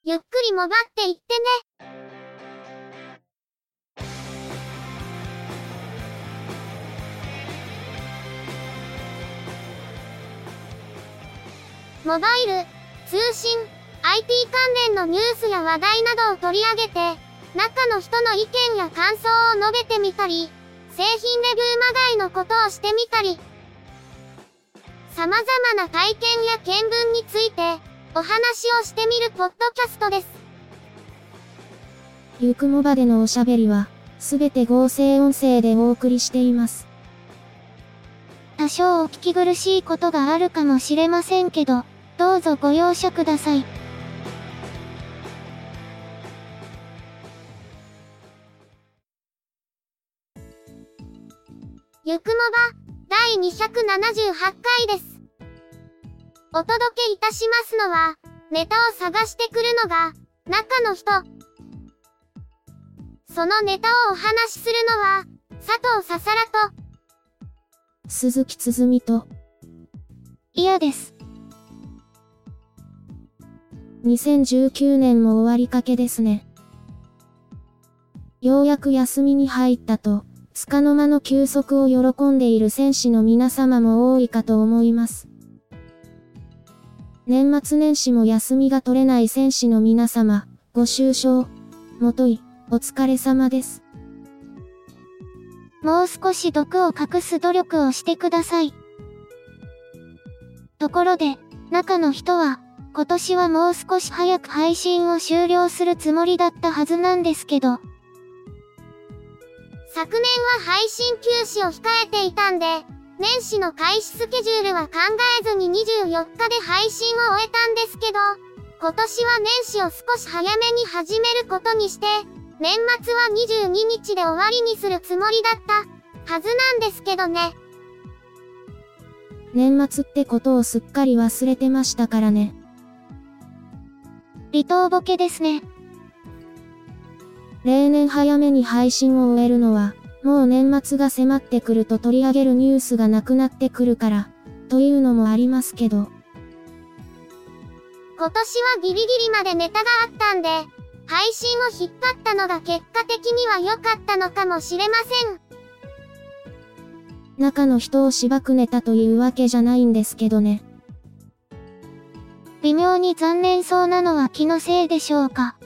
ゆっくりもばっていってね。モバイル、通信、IT 関連のニュースや話題などを取り上げて、中の人の意見や感想を述べてみたり、製品レビューまがいのことをしてみたり、様々な体験や見聞について、お話をしてみるポッドキャストです。 ゆくもばでのおしゃべりは、すべて合成音声でお送りしています。 多少お聞き苦しいことがあるかもしれませんけど、どうぞご容赦ください。ゆくもば、第278回です。お届けいたしますのは、ネタを探してくるのが、中の人。そのネタをお話しするのは、佐藤ささらと、 鈴木つづみと、 嫌です。 2019年も終わりかけですね。ようやく休みに入ったと、束の間の休息を喜んでいる選手の皆様も多いかと思います。年末年始も休みが取れない選手の皆様、ご愁傷、もとい、お疲れ様です。 もう少し毒を隠す努力をしてください。ところで、中の人は、今年はもう少し早く配信を終了するつもりだったはずなんですけど、昨年は配信休止を控えていたんで、年始の開始スケジュールは考えずに24日で配信を終えたんですけど、今年は年始を少し早めに始めることにして、年末は22日で終わりにするつもりだったはずなんですけどね。 年末ってことをすっかり忘れてましたからね。 離島ボケですね。 例年早めに配信を終えるのは、もう年末が迫ってくると取り上げるニュースがなくなってくるから、というのもありますけど。 今年はギリギリまでネタがあったんで、配信を引っ張ったのが結果的には良かったのかもしれません。 中の人をしばくネタというわけじゃないんですけどね。 微妙に残念そうなのは気のせいでしょうか。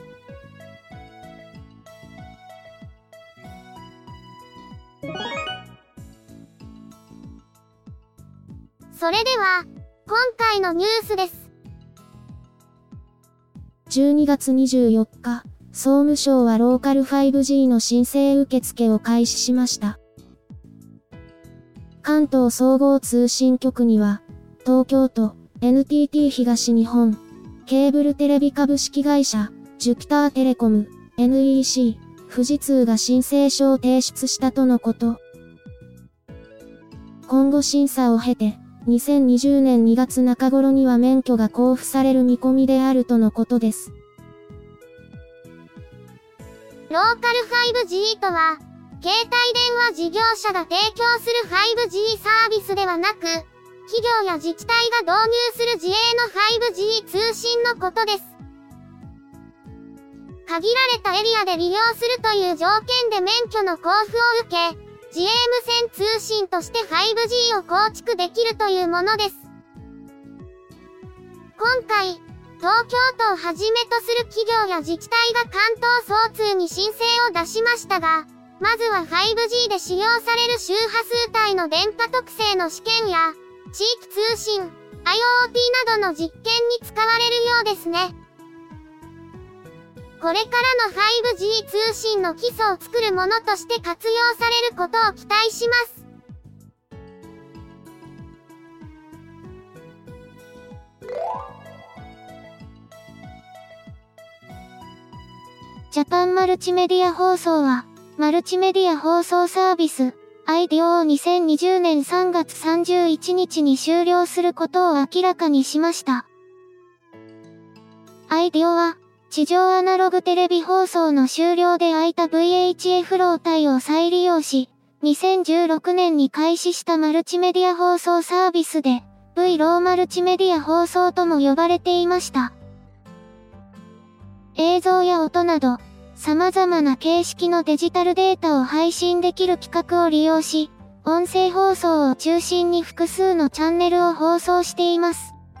それでは、今回のニュースです。 12月24日、総務省はローカル 5G の申請受付を開始しました。関東総合通信局には、東京都、NTT 東日本、ケーブルテレビ株式会社、ジュピターテレコム、NEC、富士通が申請書を提出したとのこと。今後審査を経て、2020年2月中頃には免許が交付される見込みであるとのことです。 ローカル 5G とは、携帯電話事業者が提供する 5G サービスではなく、企業や自治体が導入する自営の 5G 通信のことです。限られたエリアで利用するという条件で免許の交付を受け、自営無線通信として 5G を構築できるというものです。今回、東京都をはじめとする企業や自治体が関東総通に申請を出しましたが、まずは 5G で使用される周波数帯の電波特性の試験や、地域通信、IoT などの実験に使われるようですね。これからの 5G 通信の基礎を作るものとして活用されることを期待します。ジャパンマルチメディア放送は、マルチメディア放送サービス、IDEO を2020年3月31日に終了することを明らかにしました。IDEO は、地上アナログテレビ放送の終了で空いた VHF ロー帯を再利用し、2016年に開始したマルチメディア放送サービスで、V ローマルチメディア放送とも呼ばれていました。 映像や音など、様々な形式のデジタルデータを配信できる規格を利用し、音声放送を中心に複数のチャンネルを放送しています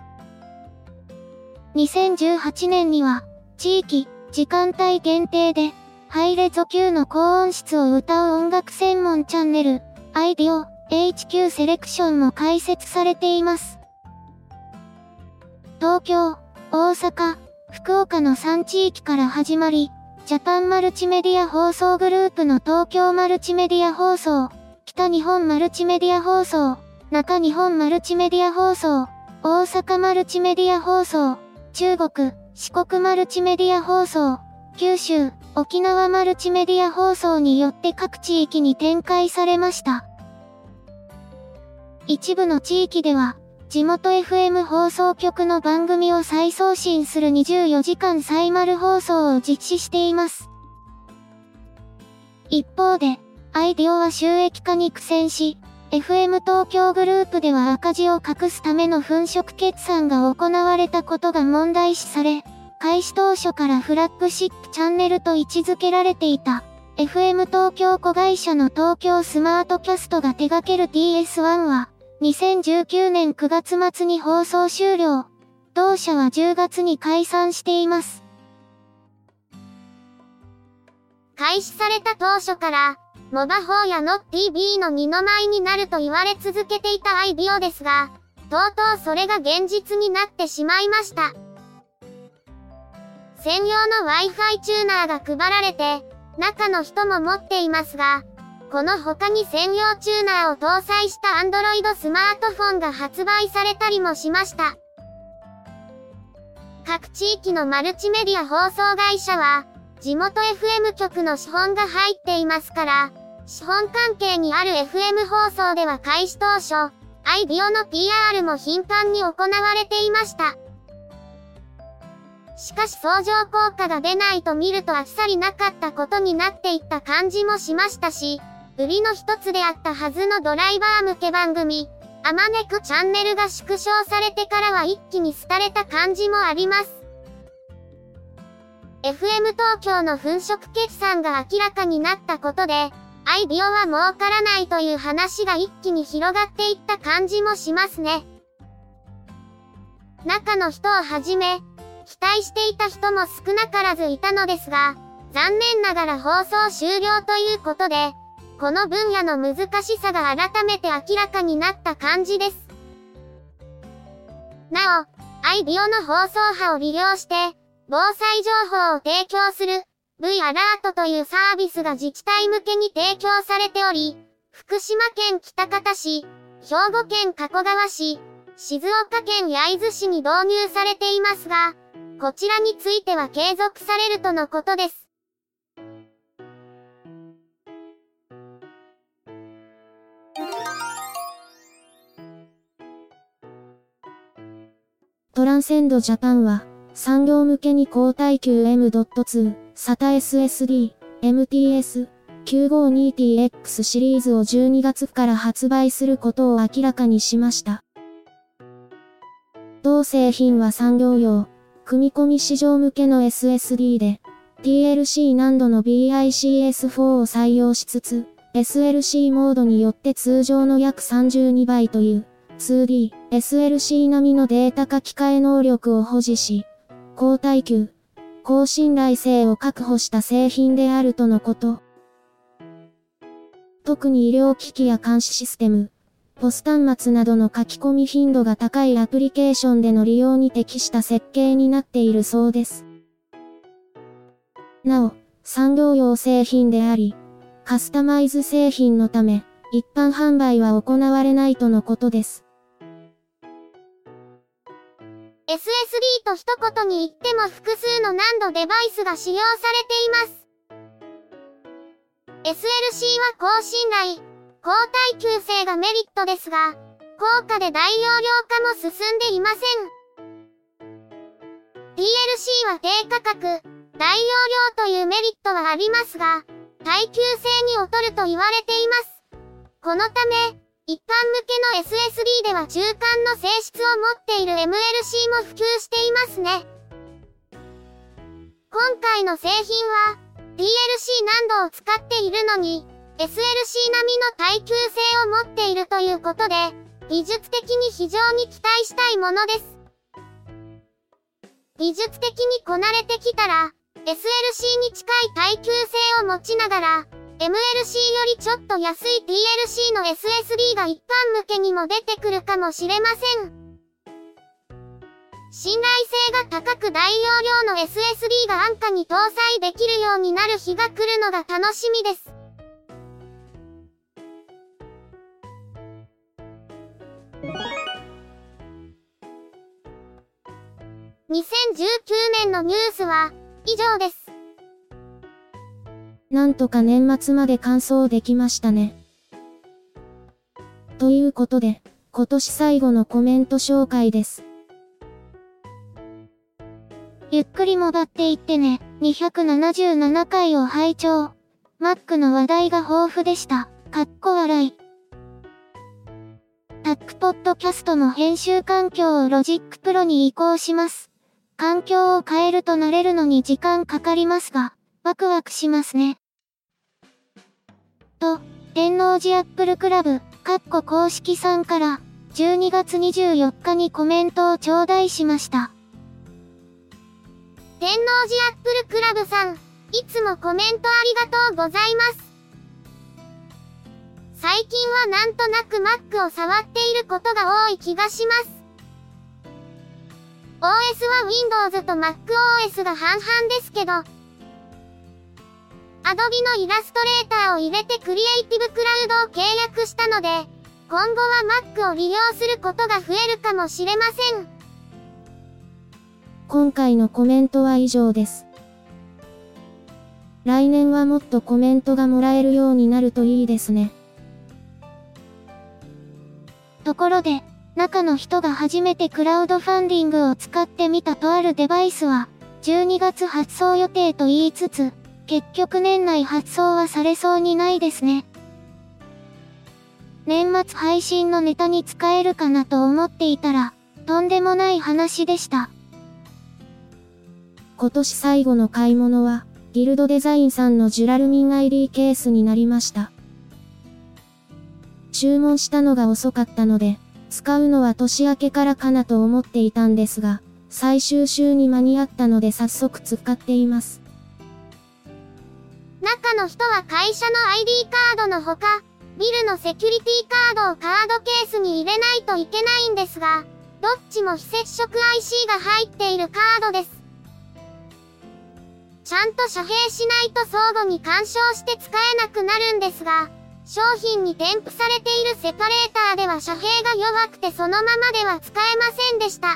。2018年には、地域、時間帯限定で、ハイレゾ級の高音質を歌う音楽専門チャンネル、IDEO HQ セレクションも開設されています。東京、大阪、福岡の3地域から始まり、ジャパンマルチメディア放送グループの東京マルチメディア放送、北日本マルチメディア放送、中日本マルチメディア放送、大阪マルチメディア放送、中国、四国マルチメディア放送、九州、沖縄マルチメディア放送によって各地域に展開されました。一部の地域では、地元 FM 放送局の番組を再送信する24時間サイマル放送を実施しています。一方で、IDEOは収益化に苦戦し、FM 東京グループでは赤字を隠すための粉飾決算が行われたことが問題視され、開始当初からフラッグシップチャンネルと位置づけられていた、FM 東京子会社の東京スマートキャストが手掛ける TS1 は、2019年9月末に放送終了。同社は10月に解散しています。開始された当初から、モバ4や NOTV の二の舞になると言われ続けていたIDEOですが、とうとうそれが現実になってしまいました。専用の Wi-Fi チューナーが配られて、中の人も持っていますが、この他に専用チューナーを搭載した Android スマートフォンが発売されたりもしました。各地域のマルチメディア放送会社は、地元 FM 局の資本が入っていますから、資本関係にある FM 放送では開始当初、IDEO の PR も頻繁に行われていました。しかし相乗効果が出ないと見るとあっさりなかったことになっていった感じもしましたし、売りの一つであったはずのドライバー向け番組、あまねくチャンネルが縮小されてからは一気に廃れた感じもあります。FM 東京の粉飾決算が明らかになったことで、IDEOは儲からないという話が一気に広がっていった感じもしますね。中の人をはじめ、期待していた人も少なからずいたのですが、残念ながら放送終了ということで、この分野の難しさが改めて明らかになった感じです。なお、IDEOの放送波を利用して、防災情報を提供する V アラートというサービスが自治体向けに提供されており、福島県喜多方市、兵庫県加古川市、静岡県焼津市に導入されていますが、こちらについては継続されるとのことです。 トランセンドジャパンは、産業向けに高耐久 M.2、SATA SSD、MTS、952TX シリーズを12月から発売することを明らかにしました。同製品は産業用、組み込み市場向けの SSD で、TLC 難度の BICS4 を採用しつつ、SLC モードによって通常の約32倍という、2D、SLC 並みのデータ書き換え能力を保持し、高耐久、高信頼性を確保した製品であるとのこと。特に医療機器や監視システム、ポス端末などの書き込み頻度が高いアプリケーションでの利用に適した設計になっているそうです。なお、産業用製品であり、カスタマイズ製品のため、一般販売は行われないとのことです。 SSD と一言に言っても複数の難度デバイスが使用されています。SLC は高信頼、高耐久性がメリットですが、高価で大容量化も進んでいません。TLC は低価格、大容量というメリットはありますが、耐久性に劣ると言われています。このため、一般向けの SSD では中間の性質を持っている MLC も普及していますね。高今回の製品は、DLC 難度を使っているのに、SLC 並みの耐久性を持っているということで、技術的に非常に期待したいものです。技術的にこなれてきたら、SLC に近い耐久性を持ちながら、MLC よりちょっと安い TLC の SSD が一般向けにも出てくるかもしれません。信頼性が高く大容量の SSD が安価に搭載できるようになる日が来るのが楽しみです。2019年のニュースは以上です。 なんとか年末まで完走できましたね。ということで、今年最後のコメント紹介です。 ゆっくりもばっていってね。277回を拝聴。Mac の話題が豊富でした。笑い。タックポッドキャストも編集環境をロジックプロに移行します。環境を変えると慣れるのに時間かかりますが、ワクワクしますね。と、天王寺アップルクラブ、公式さんから、12月24日にコメントを頂戴しました。 天王寺アップルクラブさん、いつもコメントありがとうございます。最近はなんとなく Mac を触っていることが多い気がします。OS は Windows と MacOS が半々ですけど、Adobe のイラストレーターを入れてクリエイティブクラウドを契約したので、今後は Mac を利用することが増えるかもしれません。 今回のコメントは以上です。来年はもっとコメントがもらえるようになるといいですね。 ところで、中の人が初めてクラウドファンディングを使ってみたとあるデバイスは、12月発送予定と言いつつ、結局年内発送はされそうにないですね。年末配信のネタに使えるかなと思っていたら、とんでもない話でした。 今年最後の買い物は、ギルドデザインさんのジュラルミン ID ケースになりました。注文したのが遅かったので、使うのは年明けからかなと思っていたんですが、最終週に間に合ったので早速使っています。 中の人は会社の ID カードのほか、ビルのセキュリティカードをカードケースに入れないといけないんですが、どっちも非接触 IC が入っているカードです。ちゃんと遮蔽しないと相互に干渉して使えなくなるんですが、商品に添付されているセパレーターでは遮蔽が弱くてそのままでは使えませんでした。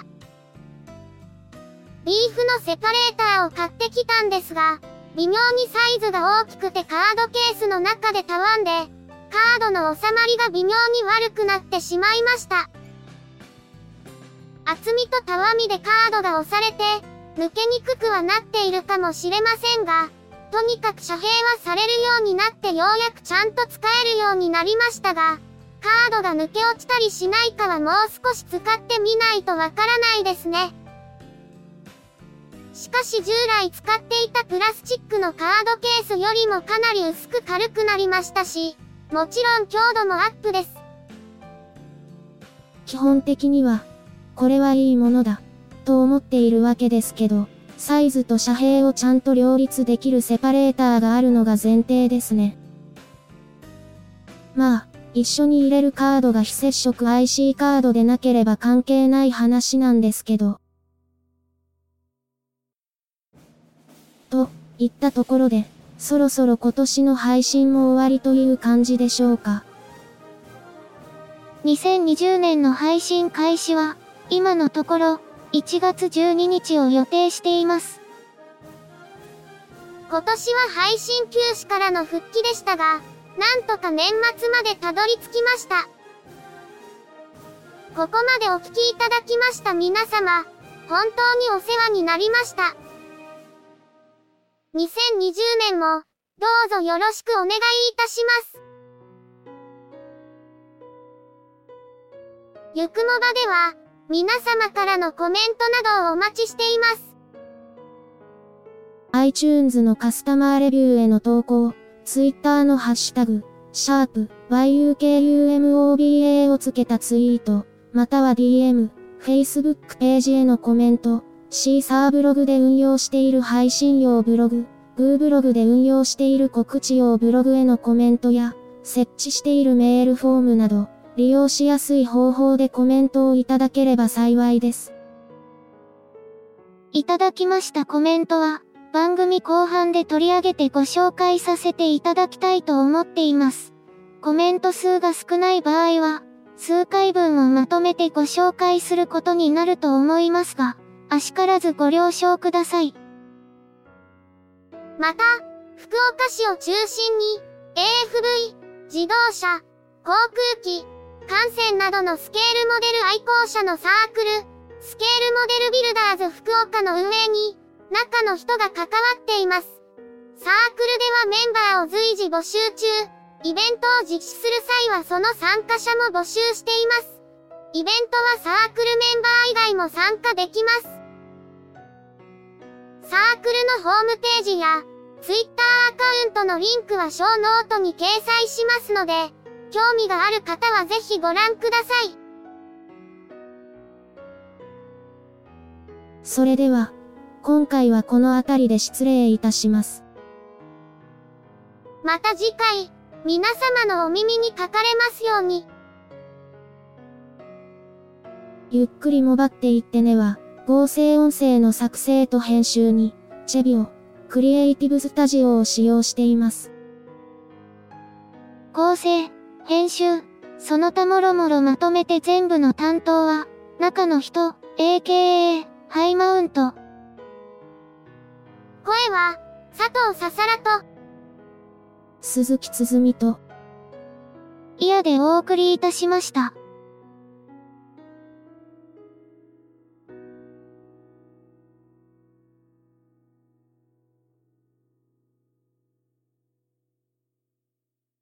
リーフのセパレーターを買ってきたんですが、微妙にサイズが大きくてカードケースの中でたわんで、カードの収まりが微妙に悪くなってしまいました。厚みとたわみでカードが押されて、抜けにくくはなっているかもしれませんが、とにかく遮蔽はされるようになってようやくちゃんと使えるようになりましたが、カードが抜け落ちたりしないかはもう少し使ってみないとわからないですね。しかし従来使っていたプラスチックのカードケースよりもかなり薄く軽くなりましたし、もちろん強度もアップです。 基本的には、これはいいものだ、と思っているわけですけど、サイズと遮蔽をちゃんと両立できるセパレーターがあるのが前提ですね。まあ、一緒に入れるカードが非接触 IC カードでなければ関係ない話なんですけど。といったところで、そろそろ今年の配信も終わりという感じでしょうか。 2020年の配信開始は、今のところ、1月12日を予定しています。 今年は配信休止からの復帰でしたが、なんとか年末までたどり着きました。ここまでお聞きいただきました皆様、本当にお世話になりました。2020年も、どうぞよろしくお願いいたします。ゆくもばでは、皆様からのコメントなどをお待ちしています。 iTunes のカスタマーレビューへの投稿、Twitter のハッシュタグ、#YUKUMOBA をつけたツイート、または DM、Facebook ページへのコメント、シーサーブログで運用している配信用ブログ、Gooブログで運用している告知用ブログへのコメントや、設置しているメールフォームなど、利用しやすい方法でコメントをいただければ幸いです。 いただきましたコメントは、番組後半で取り上げてご紹介させていただきたいと思っています。コメント数が少ない場合は、数回分をまとめてご紹介することになると思いますが、あしからずご了承ください。 また、福岡市を中心に、AFV、自動車、航空機、艦船などのスケールモデル愛好者のサークル、スケールモデルビルダーズ福岡の運営に、中の人が関わっています。サークルではメンバーを随時募集中、イベントを実施する際はその参加者も募集しています。イベントはサークルメンバー以外も参加できます。サークルのホームページや、Twitter アカウントのリンクはショーノートに掲載しますので、興味がある方はぜひご覧ください。 それでは、今回はこの辺りで失礼いたします。 また次回、皆様のお耳にかかれますように。 ゆっくりもばっていってねは、合成音声の作成と編集に、チェビオ、クリエイティブスタジオを使用しています。 構成、編集、その他もろもろまとめて全部の担当は、中の人、AKA、ハイマウント。 声は、佐藤ささらと、 鈴木つづみと、 イヤでお送りいたしました。